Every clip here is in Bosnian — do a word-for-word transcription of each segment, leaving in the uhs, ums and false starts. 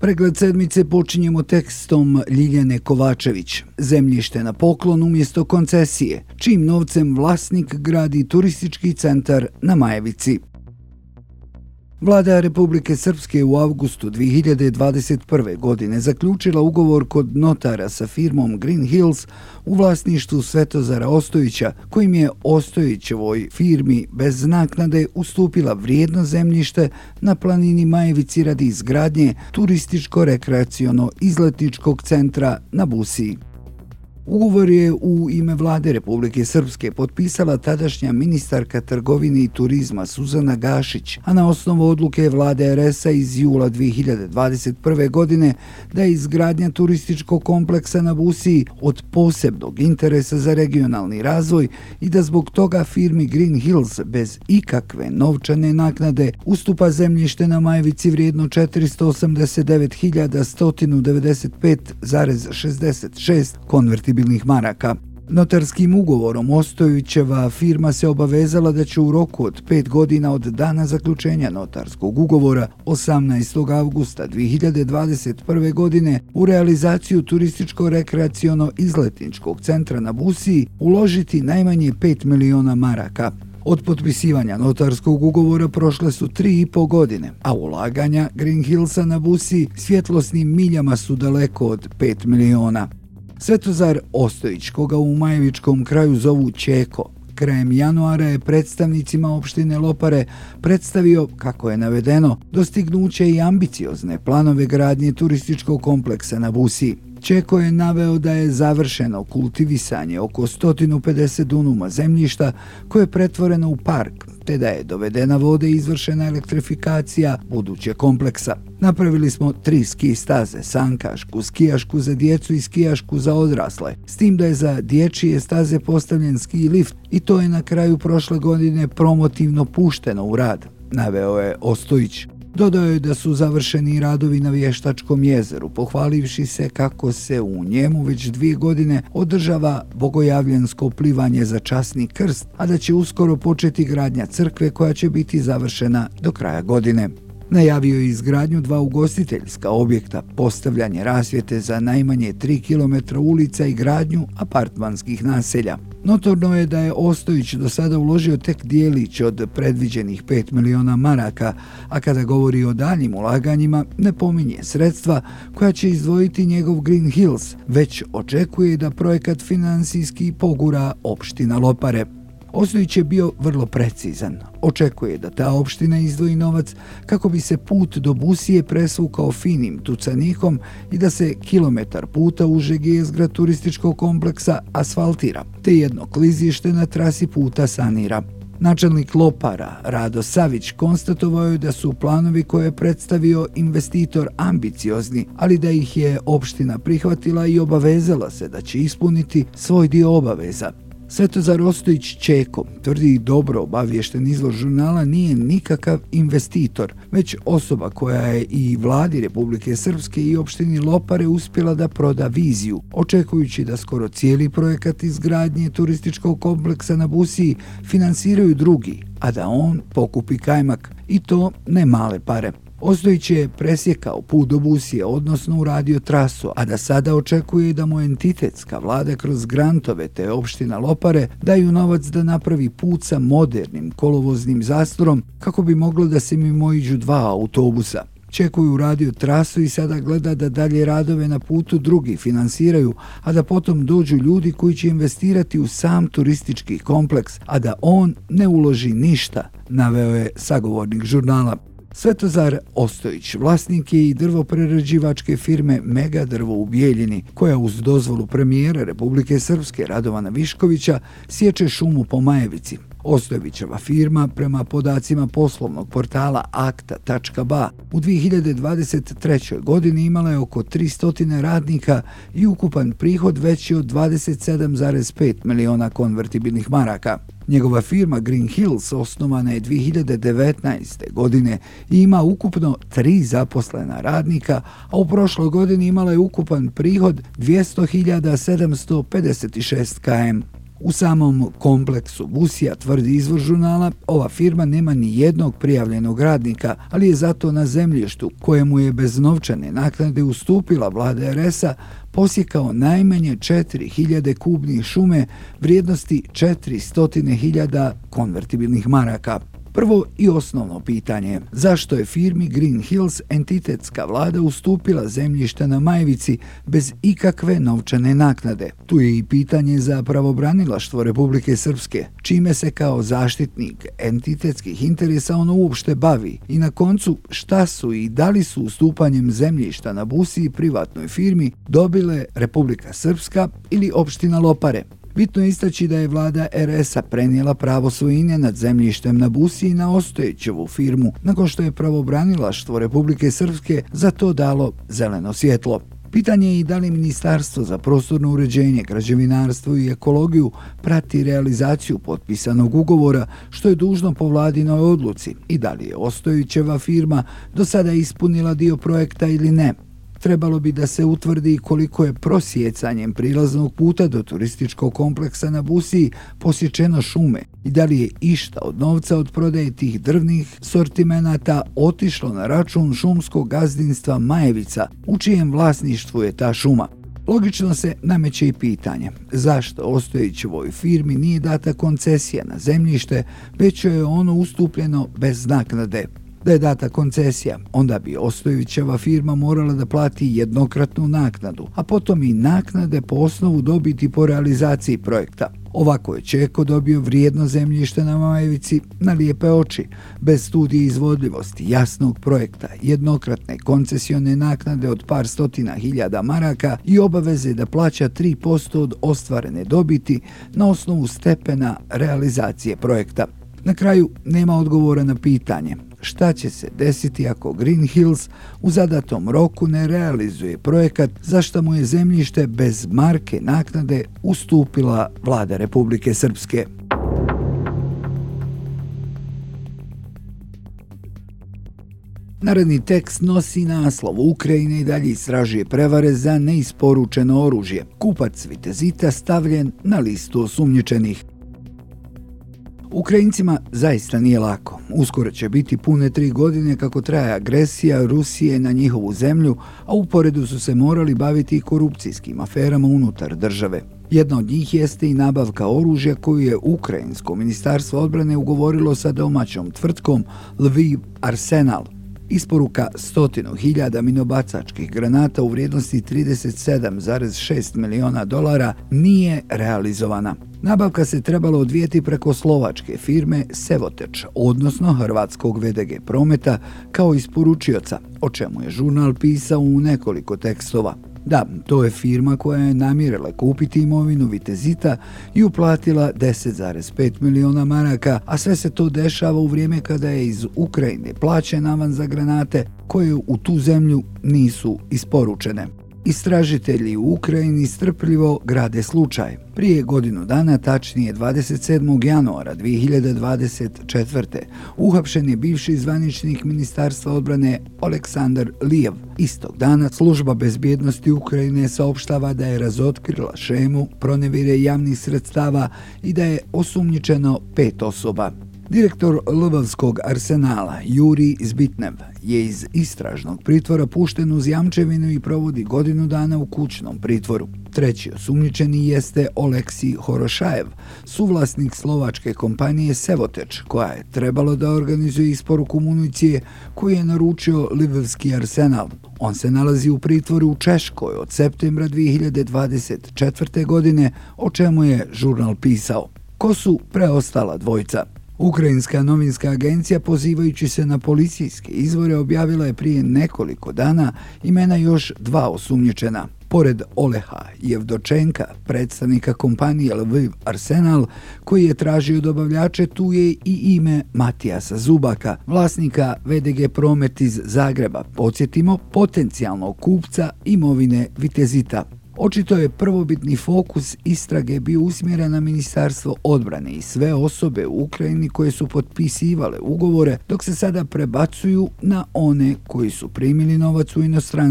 Pregled sedmice počinjemo tekstom Ljiljane Kovačević. Zemljište na poklon umjesto koncesije, čijim novcem vlasnik gradi turistički centar na Majevici. Vlada Republike Srpske u avgustu dvije hiljade dvadeset prve. godine zaključila ugovor kod notara sa firmom Green Hills u vlasništvu Svetozara Ostojića, kojim je Ostojićevoj firmi bez naknade ustupila vrijedno zemljište na planini Majevici radi izgradnje turističko-rekreaciono-izletničkog centra na Busiji. Ugovor je u ime Vlade Republike Srpske potpisala tadašnja ministarka trgovine i turizma Suzana Gašić, a na osnovu odluke Vlade er es a iz jula dvije hiljade dvadeset prve. godine da je izgradnja turističkog kompleksa na Busiji od posebnog interesa za regionalni razvoj i da zbog toga firmi Green Hills bez ikakve novčane naknade ustupa zemljište na Majevici vrijedno četiristo osamdeset devet hiljada sto devedeset pet zarez šezdeset šest konvertibilnih maraka. Notarskim ugovorom Ostojićeva firma se obavezala da će u roku od pet godina od dana zaključenja notarskog ugovora osamnaestog avgusta dvije hiljade dvadeset prve. godine u realizaciju turističko-rekreaciono-izletničkog centra na Busiji uložiti najmanje pet miliona maraka. Od potpisivanja notarskog ugovora prošle su tri i po godine, a ulaganja Green Hillsa na Busiji svjetlosnim miljama su daleko od pet miliona. Svetozar Ostojić, koga u majevičkom kraju zovu Čeko, krajem januara je predstavnicima opštine Lopare predstavio, kako je navedeno, dostignuće i ambiciozne planove gradnje turističkog kompleksa na Busiji. Čeko je naveo da je završeno kultivisanje oko sto pedeset dunuma zemljišta koje je pretvoreno u park, te da je dovedena voda i izvršena elektrifikacija budućeg kompleksa. Napravili smo tri ski staze, sankašku, skijašku za djecu i skijašku za odrasle, s tim da je za dječje staze postavljen ski lift i to je na kraju prošle godine promotivno pušteno u rad, naveo je Ostojić. Dodao je da su završeni radovi na Vještačkom jezeru, pohvalivši se kako se u njemu već dvije godine održava bogojavljansko plivanje za časni krst, a da će uskoro početi gradnja crkve koja će biti završena do kraja godine. Najavio je izgradnju dva ugostiteljska objekta, postavljanje rasvjete za najmanje tri kilometra ulica i gradnju apartmanskih naselja. Notorno je da je Ostojić do sada uložio tek dijelić od predviđenih pet miliona maraka, a kada govori o daljim ulaganjima ne pominje sredstva koja će izdvojiti njegov Green Hills, već očekuje da projekat finansijski pogura opština Lopare. Ostojić je bio vrlo precizan. Očekuje da ta opština izdvoji novac kako bi se put do Busije presvukao finim tucanikom i da se kilometar puta užeg jezgra turističkog kompleksa asfaltira, te jedno klizište na trasi puta sanira. Načelnik Lopara, Rado Savić, konstatovao je da su planovi koje je predstavio investitor ambiciozni, ali da ih je opština prihvatila i obavezala se da će ispuniti svoj dio obaveza. Svetozar Ostojić Čeko, tvrdi dobro obaviješten izvor žurnala, nije nikakav investitor, već osoba koja je i Vladi Republike Srpske i opštini Lopare uspjela da proda viziju, očekujući da skoro cijeli projekat izgradnje turističkog kompleksa na Busiji finansiraju drugi, a da on pokupi kajmak, i to ne male pare. Ostojić je presjekao put do Busije, odnosno uradio trasu, a da sada očekuje da mu entitetska vlada kroz grantove te opština Lopare daju novac da napravi put sa modernim kolovoznim zastorom kako bi moglo da se mimoiđu dva autobusa. Čeko je uradio trasu i sada gleda da dalje radove na putu drugi finansiraju, a da potom dođu ljudi koji će investirati u sam turistički kompleks, a da on ne uloži ništa, naveo je sagovornik žurnala. Svetozar Ostojić vlasnik je i drvoprerađivačke firme Mega drvo u Bijeljini, koja uz dozvolu premijera Republike Srpske Radovana Viškovića sječe šumu po Majevici. Ostojićeva firma, prema podacima poslovnog portala akta tačka ba, u dvije hiljade dvadeset trećoj. godini imala je oko tristo radnika i ukupan prihod veći od dvadeset sedam zarez pet miliona konvertibilnih maraka. Njegova firma Green Hills osnovana je dvije hiljade devetnaeste. godine i ima ukupno tri zaposlena radnika, a u prošloj godini imala je ukupan prihod dvjesto hiljada sedamsto pedeset šest km. U samom kompleksu Busija, tvrdi izvor žurnala, ova firma nema ni jednog prijavljenog radnika, ali je zato na zemljištu kojemu je bez novčane naknade ustupila vlada er es-a posjekao najmanje četiri hiljade kubnih šume vrijednosti četiristo hiljada konvertibilnih maraka. Prvo i osnovno pitanje je zašto je firmi Green Hills entitetska vlada ustupila zemljište na Majevici bez ikakve novčane naknade. Tu je i pitanje za pravobranilaštvo Republike Srpske, čime se kao zaštitnik entitetskih interesa ono uopšte bavi i na koncu šta su i da li su ustupanjem zemljišta na Busiji privatnoj firmi dobile Republika Srpska ili opština Lopare. Bitno je istaći da je vlada er es-a prenijela pravo svojine nad zemljištem na Busiji na Ostojićevu firmu, nakon što je pravobranilaštvo Republike Srpske za to dalo zeleno svjetlo. Pitanje je i da li Ministarstvo za prostorno uređenje, građevinarstvo i ekologiju prati realizaciju potpisanog ugovora, što je dužno po vladinoj odluci, i da li je Ostojićeva firma do sada ispunila dio projekta ili ne. Trebalo bi da se utvrdi koliko je prosjecanjem prilaznog puta do turističkog kompleksa na Busiji posječeno šume i da li je išta od novca od prodaje tih drvnih sortimenata otišlo na račun šumskog gazdinstva Majevica, u čijem vlasništvu je ta šuma. Logično se nameće i pitanje zašto Ostojićevoj firmi nije data koncesija na zemljište, već joj je ono ustupljeno bez naknade. Da je data koncesija, onda bi Ostojićeva firma morala da plati jednokratnu naknadu, a potom i naknade po osnovu dobiti po realizaciji projekta. Ovako je Čeko dobio vrijedno zemljište na Majevici na lijepe oči, bez studije izvodljivosti, jasnog projekta, jednokratne koncesione naknade od par stotina hiljada maraka i obaveze da plaća tri posto od ostvarene dobiti na osnovu stepena realizacije projekta. Na kraju nema odgovora na pitanje šta će se desiti ako Green Hills u zadatom roku ne realizuje projekat za što mu je zemljište bez marke naknade ustupila vlada Republike Srpske. Naredni tekst nosi naslov Ukrajina i dalje istražuje prevare za neisporučeno oružje. Kupac Vitezita stavljen na listu osumnjičenih. Ukrajincima zaista nije lako. Uskoro će biti pune tri godine kako traje agresija Rusije na njihovu zemlju, a uporedu su se morali baviti i korupcijskim aferama unutar države. Jedna od njih jeste i nabavka oružja koju je Ukrajinsko ministarstvo odbrane ugovorilo sa domaćom tvrtkom Lviv Arsenal. Isporuka stotinu hiljada minobacačkih granata u vrijednosti trideset sedam zarez šest miliona dolara nije realizovana. Nabavka se trebala odvijeti preko slovačke firme Sevoteč, odnosno hrvatskog ve de ge Prometa, kao isporučioca, o čemu je žurnal pisao u nekoliko tekstova. Da, to je firma koja je namjerila kupiti imovinu Vitezita i uplatila deset zarez pet miliona maraka, a sve se to dešava u vrijeme kada je iz Ukrajine plaćen avans za granate koje u tu zemlju nisu isporučene. Istražitelji u Ukrajini strpljivo grade slučaj. Prije godinu dana, tačnije dvadeset sedmog januara dvije hiljade dvadeset četvrte. uhapšen je bivši zvaničnik Ministarstva odbrane Oleksandar Lijev. Istog dana služba bezbjednosti Ukrajine saopštava da je razotkrila šemu pronevjere javnih sredstava i da je osumnjičeno pet osoba. Direktor Lvovskog arsenala Jurij Zbitnev je iz istražnog pritvora pušten uz jamčevinu i provodi godinu dana u kućnom pritvoru. Treći osumnjičeni jeste Oleksij Horošajev, suvlasnik slovačke kompanije Sevoteč, koja je trebalo da organizuje isporuku municije koju je naručio Lvovski arsenal. On se nalazi u pritvoru u Češkoj od septembra dvije hiljade dvadeset četvrte. godine, o čemu je žurnal pisao. Ko su preostala dvojca? Ukrajinska novinska agencija, pozivajući se na policijske izvore, objavila je prije nekoliko dana imena još dva osumnjičena. Pored Oleha Jevdočenka, predstavnika kompanije Lviv Arsenal, koji je tražio dobavljače, tu je i ime Matijasa Zubaka, vlasnika ve de ge Promet iz Zagreba, podsjetimo, potencijalnog kupca imovine Vitezita. Očito je prvobitni fokus istrage bio usmjeren na Ministarstvo odbrane i sve osobe u Ukrajini koje su potpisivale ugovore, dok se sada prebacuju na one koji su primili novac u inostranstvu.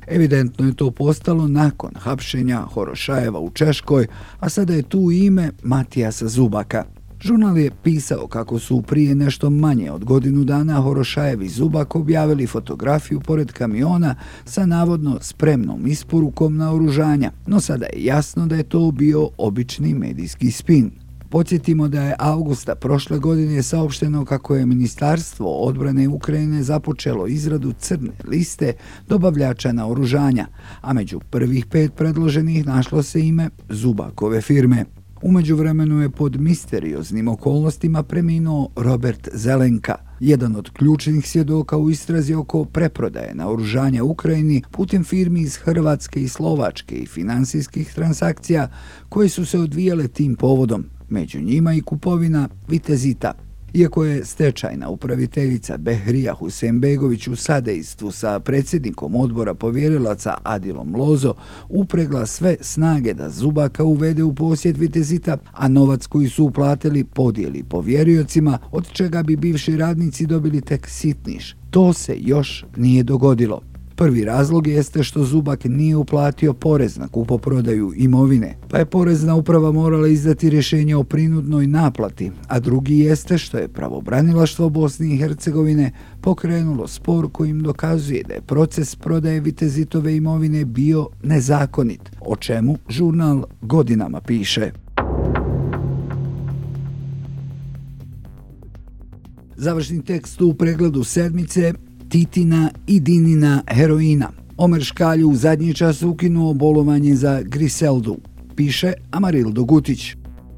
Evidentno je to postalo nakon hapšenja Horošajeva u Češkoj, a sada je tu ime Matijasa Zubaka. Žurnal je pisao kako su prije nešto manje od godinu dana Horošajev i Zubak objavili fotografiju pored kamiona sa navodno spremnom isporukom naoružanja, no sada je jasno da je to bio obični medijski spin. Podsjetimo da je avgusta prošle godine saopšteno kako je Ministarstvo odbrane Ukrajine započelo izradu crne liste dobavljača naoružanja, a među prvih pet predloženih našlo se ime Zubakove firme. U međuvremenu je pod misterioznim okolnostima preminuo Robert Zelenka, jedan od ključnih svjedoka u istrazi oko preprodaje naoružanja Ukrajini putem firmi iz Hrvatske i Slovačke i finansijskih transakcija koje su se odvijale tim povodom, među njima i kupovina Vitezita. Iako je stečajna upraviteljica Behrija Huseynbegović u sadejstvu sa predsjednikom odbora povjerilaca Adilom Lozo upregla sve snage da Zubaka uvede u posjed Vitezita, a novac koji su uplatili podijeli povjeriocima, od čega bi bivši radnici dobili tek sitniš. To se još nije dogodilo. Prvi razlog jeste što Zubak nije uplatio porez na kupoprodaju imovine, pa je porezna uprava morala izdati rješenje o prinudnoj naplati, a drugi jeste što je pravobranilaštvo Bosne i Hercegovine pokrenulo spor kojim dokazuje da je proces prodaje Vitezitove imovine bio nezakonit, o čemu žurnal godinama piše. Završni tekst u pregledu sedmice: Titina i Dinina heroina. Omer Škalju u zadnji čas ukinuo bolovanje za Griseldu, piše Amarildo Gutić.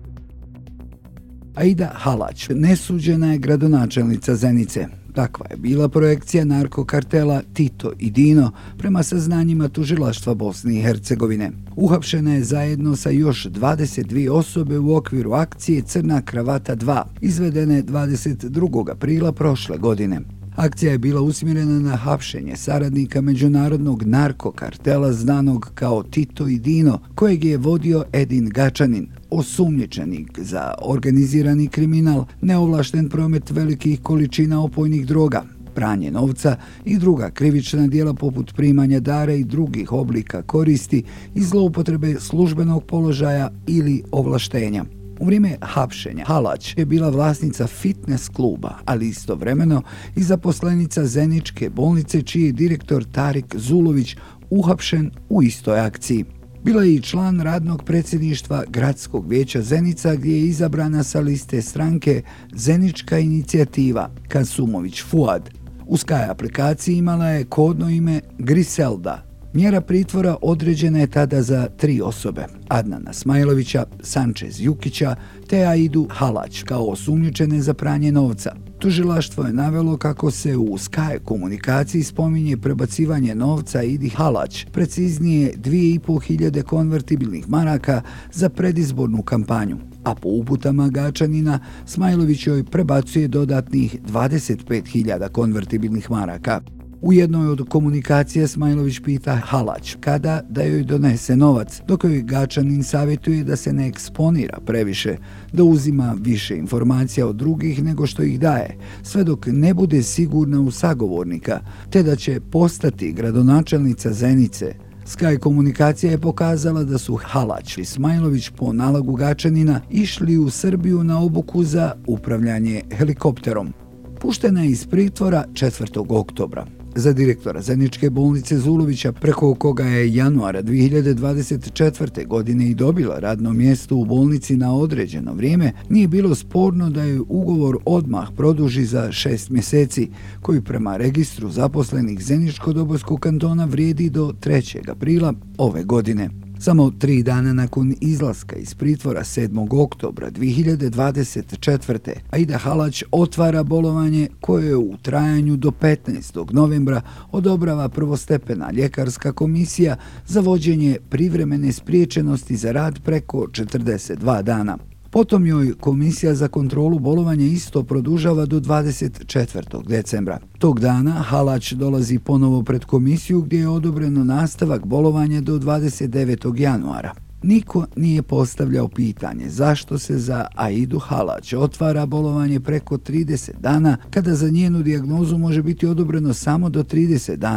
Aida Halać nesuđena je gradonačelnica Zenice. Takva je bila projekcija narkokartela Tito i Dino prema saznanjima tužilaštva Bosne i Hercegovine. Uhapšena je zajedno sa još dvadeset dvije osobe u okviru akcije Crna kravata dva, izvedene dvadeset drugog aprila prošle godine. Akcija je bila usmjerena na hapšenje saradnika međunarodnog narkokartela znanog kao Tito i Dino, kojeg je vodio Edin Gačanin, osumnjičenik za organizirani kriminal, neovlašten promet velikih količina opojnih droga, pranje novca i druga krivična djela poput primanja dara i drugih oblika koristi i zloupotrebe službenog položaja ili ovlaštenja. U vrijeme hapšenja Halać je bila vlasnica fitness kluba, ali istovremeno i zaposlenica Zeničke bolnice, čiji je direktor Tarik Zulović uhapšen u istoj akciji. Bila je i član radnog predsjedništva Gradskog vijeća Zenica, gdje je izabrana sa liste stranke Zenička inicijativa Kasumović Fuad. U Sky aplikaciji imala je kodno ime Griselda. Mjera pritvora određena je tada za tri osobe: Adnana Smajlovića, Sančez Jukića te Aidu Halać kao osumnjičene za pranje novca. Tužilaštvo je navelo kako se u Sky komunikaciji spominje prebacivanje novca Aidi Halać, preciznije dvije i pol hiljade konvertibilnih maraka za predizbornu kampanju, a po uputama Gačanina Smajlović joj prebacuje dodatnih dvadeset pet hiljada konvertibilnih maraka. U jednoj od komunikacija Smajlović pita Halać kada da joj donese novac, dok joj Gačanin savjetuje da se ne eksponira previše, da uzima više informacija od drugih nego što ih daje, sve dok ne bude sigurna u sagovornika, te da će postati gradonačelnica Zenice. Sky komunikacija je pokazala da su Halać i Smajlović po nalogu Gačanina išli u Srbiju na obuku za upravljanje helikopterom. Puštena je iz pritvora četvrtog oktobra. Za direktora Zeničke bolnice Zulovića, preko koga je januara dvije hiljade dvadeset četvrte. godine i dobila radno mjesto u bolnici na određeno vrijeme, nije bilo sporno da je ugovor odmah produži za šest mjeseci, koji prema registru zaposlenih Zeničko-Dobojskog kantona vrijedi do trećeg aprila ove godine. Samo tri dana nakon izlaska iz pritvora sedmog oktobra dvije hiljade dvadeset četvrte. Aida Halać otvara bolovanje koje u trajanju do petnaestog novembra odobrava prvostepena ljekarska komisija za vođenje privremene spriječenosti za rad preko četrdeset dva dana. Potom joj Komisija za kontrolu bolovanja isto produžava do dvadeset četvrtog decembra. Tog dana Halać dolazi ponovo pred komisiju, gdje je odobreno nastavak bolovanja do dvadeset devetog januara. Niko nije postavljao pitanje zašto se za Aidu Halać otvara bolovanje preko trideset dana, kada za njenu dijagnozu može biti odobreno samo do trideset dana.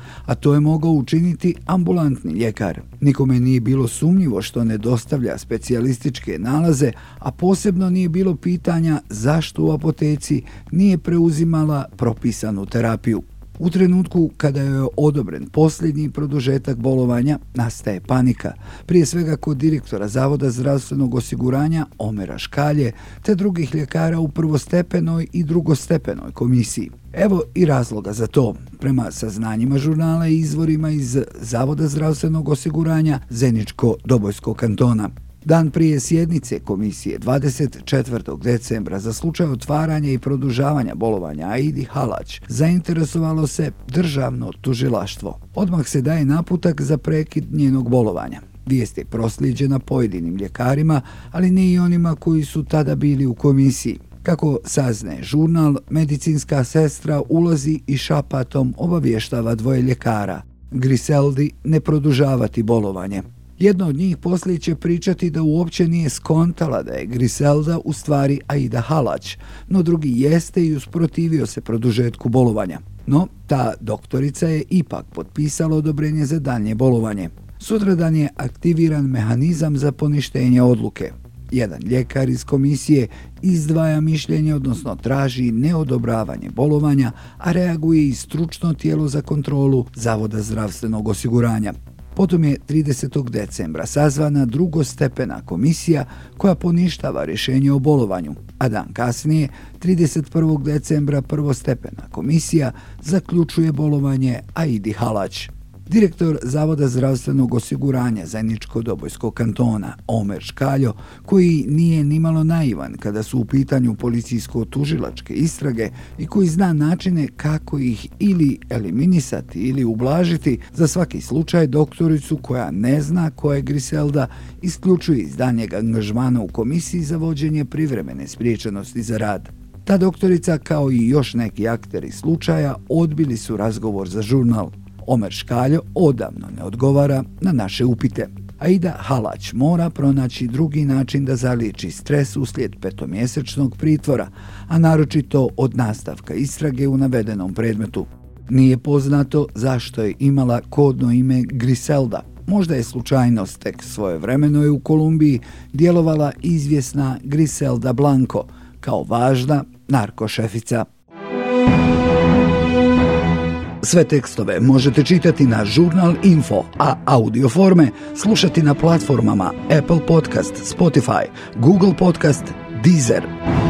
a to je mogao učiniti ambulantni ljekar. Nikome nije bilo sumnjivo što ne dostavlja specijalističke nalaze, a posebno nije bilo pitanja zašto u apoteci nije preuzimala propisanu terapiju. U trenutku kada je odobren posljednji produžetak bolovanja, nastaje panika, prije svega kod direktora Zavoda zdravstvenog osiguranja Omera Škalje, te drugih ljekara u prvostepenoj i drugostepenoj komisiji. Evo i razloga za to. Prema saznanjima žurnala i izvorima iz Zavoda zdravstvenog osiguranja Zeničko-Dobojskog kantona. Dan prije sjednice komisije dvadeset četvrtog decembra za slučaj otvaranja i produžavanja bolovanja Aidi Halać zainteresovalo se državno tužilaštvo. Odmah se daje naputak za prekid njenog bolovanja. Vijest je proslijeđena pojedinim ljekarima, ali ne i onima koji su tada bili u komisiji. Kako saznaje žurnal, medicinska sestra ulazi i šapatom obavještava dvoje ljekara. Griseldi ne produžavati bolovanje. Jedna od njih poslije će pričati da uopće nije skontala da je Griselda u stvari Aida Halać, no drugi jeste i usprotivio se produžetku bolovanja. No, ta doktorica je ipak potpisala odobrenje za daljnje bolovanje. Sutradan je aktiviran mehanizam za poništenje odluke. Jedan ljekar iz komisije izdvaja mišljenje, odnosno traži neodobravanje bolovanja, a reaguje i stručno tijelo za kontrolu Zavoda zdravstvenog osiguranja. Potom je tridesetog decembra sazvana drugostepena komisija koja poništava rješenje o bolovanju, a dan kasnije, trideset prvog decembra, prvostepena komisija zaključuje bolovanje Aidi Halać. Direktor Zavoda zdravstvenog osiguranja Zeničko-Dobojskog kantona Omer Škaljo, koji nije nimalo naivan kada su u pitanju policijsko-tužilačke istrage i koji zna načine kako ih ili eliminisati ili ublažiti, za svaki slučaj doktoricu koja ne zna ko je Griselda isključuje iz daljnjeg angažmana u komisiji za vođenje privremene spriječenosti za rad. Ta doktorica, kao i još neki akteri slučaja, odbili su razgovor za žurnal. Omer Škaljo odavno ne odgovara na naše upite. Aida Halać mora pronaći drugi način da zaliječi stres uslijed petomjesečnog pritvora, a naročito od nastavka istrage u navedenom predmetu. Nije poznato zašto je imala kodno ime Griselda. Možda je slučajnost, tek svojevremeno je u Kolumbiji djelovala izvjesna Griselda Blanco kao važna narkošefica. Sve tekstove možete čitati na Žurnal Info, a audio forme slušati na platformama Apple Podcast, Spotify, Google Podcast, Deezer.